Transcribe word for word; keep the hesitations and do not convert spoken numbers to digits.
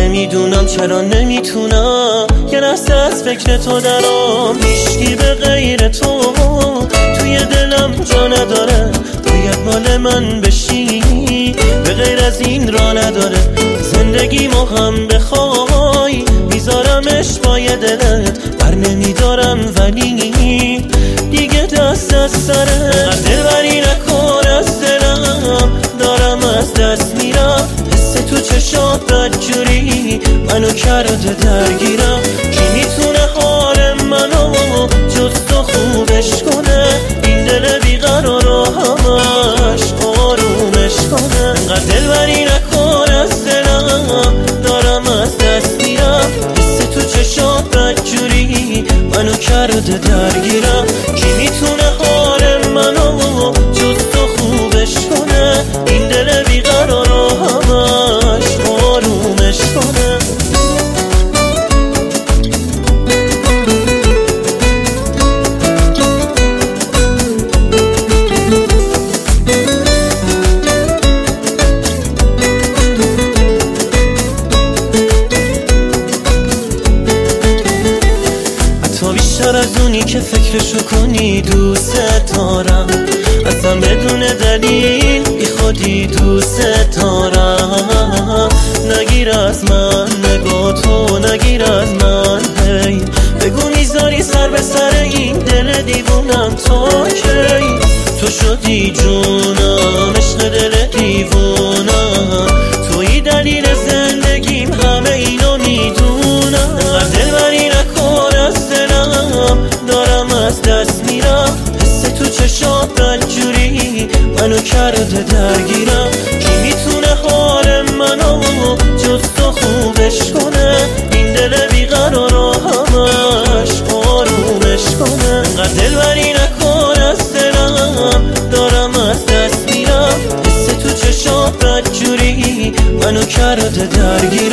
نمیدونم چرا نمیتونم یه لحظه از فکر تو درام. هیچکی به غیر تو توی دلم جا نداره، باید مال من بشی، به غیر از این را نداره. زندگی ما هم بخوای میذارمش پای دلت، بر نمیدارم ولی دیگه دست از سره. دلبری نکن از دلم، دارم از دست میرم. حس تو چشات بدجوری منو کرده درگیرم. کی میتونه حال منو جز تو خوبش کنه؟ این دل بیقرار رو همش آرومش کنه. انقدر دلبری نکن از دلم، دارم از دست میرم. حس تو چشات بدجوری منو کرده درگیرم. کی میتونه حال منو جز تو خوبش کنه؟ این دل بیقرار رو همش آرومش کنه. بیشتر از اونی که فکرشو کنی دوست دارم، اصلا بدون دلیل بی خودی دوست دارم. نگیر از من نگاه تو، نگیر از من هی، بگو میذاری سر به سر این دل دیوونم تا کی؟ تو شدی جونم، عشق دل دیوونم، توی دلیل زندگیم، همه اینو میدونم. دلبری نکن از دلم، دارم از دست میرم. حس تو چشات بدجوری منو کرده درگیرم. کی میتونه حال منو جز تو خوبش کنه؟ این دل بیقرار رو همش آرومش کنه. انقدر دلبری نکن از دلم، دارم از دست میرم. حس تو چشات بدجوری منو کرده درگیرم.